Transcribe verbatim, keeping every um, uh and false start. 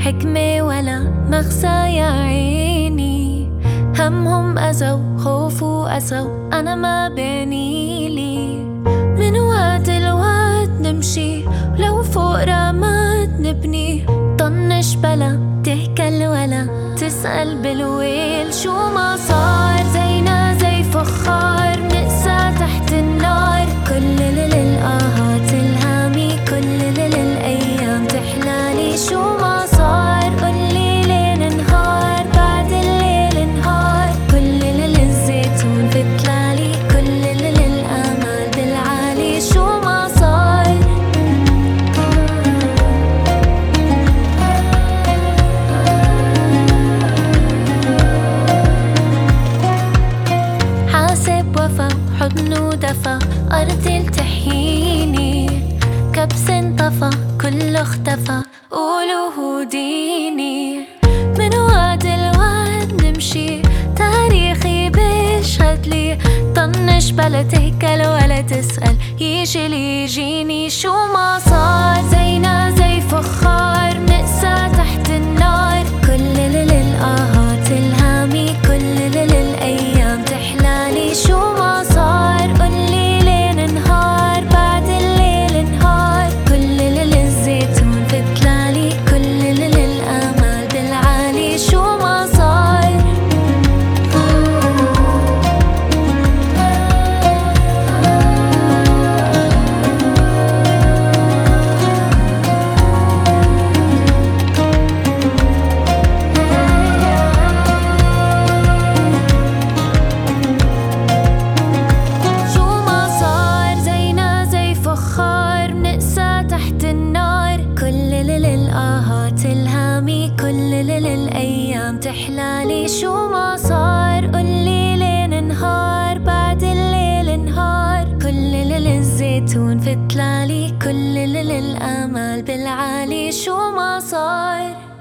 حكمة ولا مغزى يا عيني. همهم أذى وخوف وأسى أنا ما بينيلي. من وقت لوقت نمشي ولو فوق رمات نبني. طنش بلا تهكل ولا تسأل بالويل. شو ما صار زينا زي فخار نقسى تحت النار. كل للآهات الهامي كل للأيام تحلالي. شو ما صار قولي ليل نهار بعد الليل نهار. كل للزيتون بتلالي كل للآمال بالعالي. شو ما صار حاسب وفا حضن ودفا أرض التحييني. كبس انطفى كله اختفى قولوا هوديني. من وقت لوقت نمشي تاريخي بيشهد لي. طنش بلا تهكل ولا تسأل يجي لي يجيني. شو ما صار زينا زي فخار نقسى تحت النار. كل للآهات الهامي كل للأيام تحلالي. شو ما صار قولي ليل نهار بعد الليل نهار. كل للزيتون بتلالي كل للآمال بالعالي. شو ما صار شو ما صار زينا زي فخار نقسى تحت النار. كل للآهات الهامي كل للأيام تحلالي. شو ما صار قولي ليل نهار بعد الليل نهار. كل للزيتون بتلالي كل للآمال بالعالي. شو ما صار